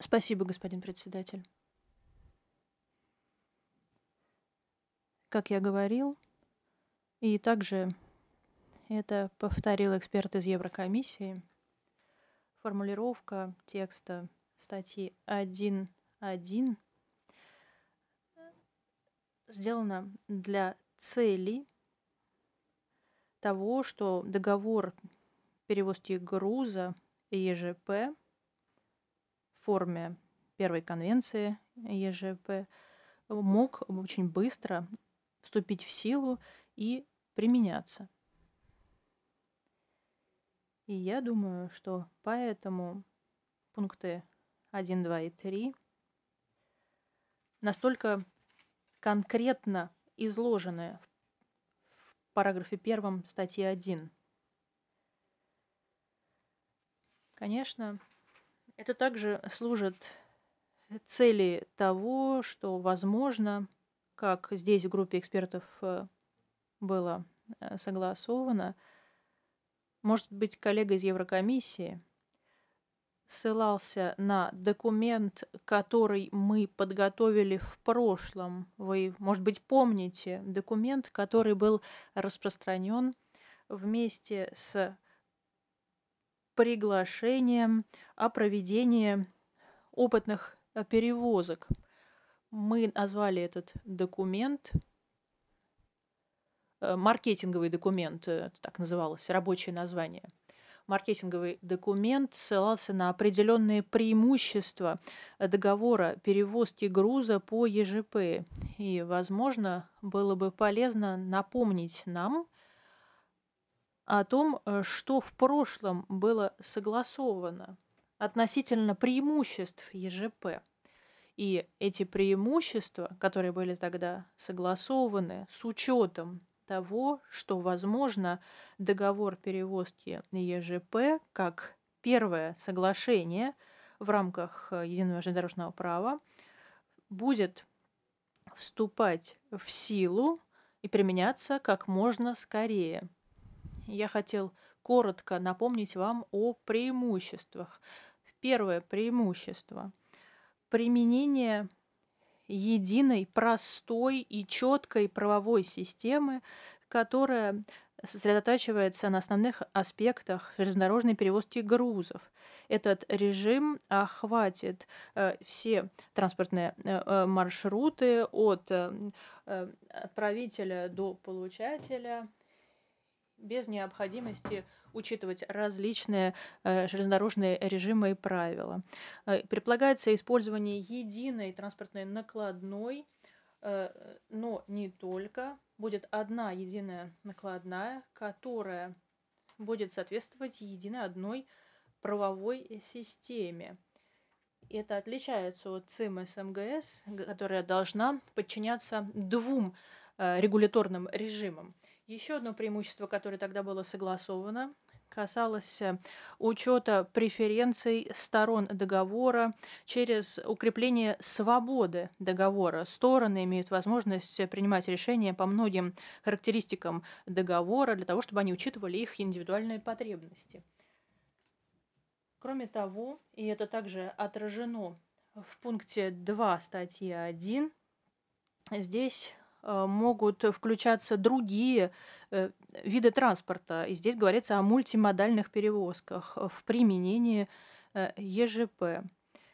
Спасибо, господин председатель. Как я говорил, и также это повторил эксперт из Еврокомиссии, формулировка текста статьи 1.1 сделана для цели того, что договор перевозки груза ЕЖП в форме первой конвенции ЕЖП мог очень быстро вступить в силу и применяться. И я думаю, что поэтому пункты 1, 2 и 3 настолько конкретно изложены в параграфе 1 статьи 1. Конечно, это также служит цели того, что, возможно, как здесь в группе экспертов было согласовано, может быть, коллега из Еврокомиссии ссылался на документ, который мы подготовили в прошлом. Вы, может быть, помните документ, который был распространен вместе с приглашением о проведении опытных перевозок. Мы назвали этот документ, маркетинговый документ, так называлось, рабочее название. Маркетинговый документ ссылался на определенные преимущества договора перевозки груза по ЕЖП. И, возможно, было бы полезно напомнить нам о том, что в прошлом было согласовано относительно преимуществ ЕЖП. И эти преимущества, которые были тогда согласованы с учетом того, что, возможно, договор перевозки ЕЖП как первое соглашение в рамках единого железнодорожного права будет вступать в силу и применяться как можно скорее. Я хотел коротко напомнить вам о преимуществах. Первое преимущество – применение единой, простой и четкой правовой системы, которая сосредотачивается на основных аспектах железнодорожной перевозки грузов. Этот режим охватит все транспортные маршруты от отправителя до получателя без необходимости учитывать различные железнодорожные режимы и правила. Предполагается использование единой транспортной накладной, но не только. Будет одна единая накладная, которая будет соответствовать единой одной правовой системе. Это отличается от ЦИМ СМГС, которая должна подчиняться двум регуляторным режимам. Еще одно преимущество, которое тогда было согласовано, касалось учета преференций сторон договора через укрепление свободы договора. Стороны имеют возможность принимать решения по многим характеристикам договора для того, чтобы они учитывали их индивидуальные потребности. Кроме того, и это также отражено в пункте 2 статьи 1, здесь могут включаться другие виды транспорта. И здесь говорится о мультимодальных перевозках в применении ЕЖП.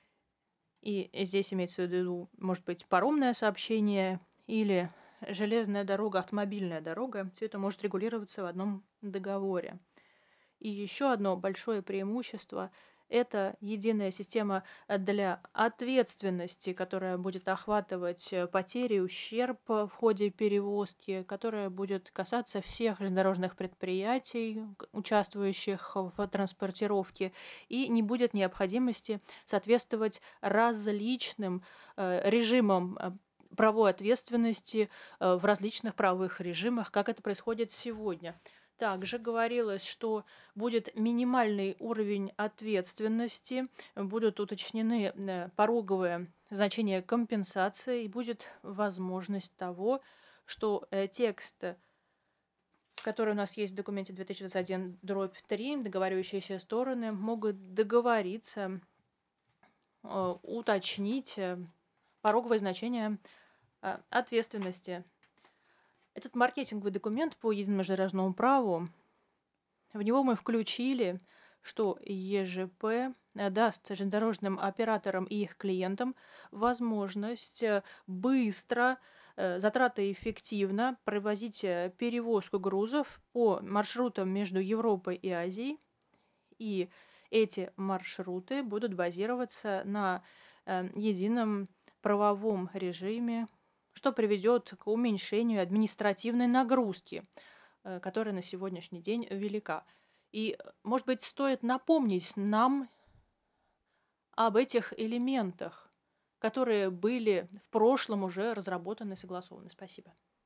И здесь имеется в виду, может быть, паромное сообщение или железная дорога, автомобильная дорога. Все это может регулироваться в одном договоре. И еще одно большое преимущество – это единая система для ответственности, которая будет охватывать потери, ущерб в ходе перевозки, которая будет касаться всех железнодорожных предприятий, участвующих в транспортировке, и не будет необходимости соответствовать различным режимам правовой ответственности в различных правовых режимах, как это происходит сегодня. Также говорилось, что будет минимальный уровень ответственности, будут уточнены пороговые значения компенсации, и будет возможность того, что текст, который у нас есть в документе 2021/3, договаривающиеся стороны могут договориться уточнить пороговое значение ответственности. Этот маркетинговый документ по единому международному праву, в него мы включили, что ЕЖП даст железнодорожным операторам и их клиентам возможность быстро, затратоэффективно провозить перевозку грузов по маршрутам между Европой и Азией. И эти маршруты будут базироваться на едином правовом режиме, что приведет к уменьшению административной нагрузки, которая на сегодняшний день велика. И, может быть, стоит напомнить нам об этих элементах, которые были в прошлом уже разработаны и согласованы. Спасибо.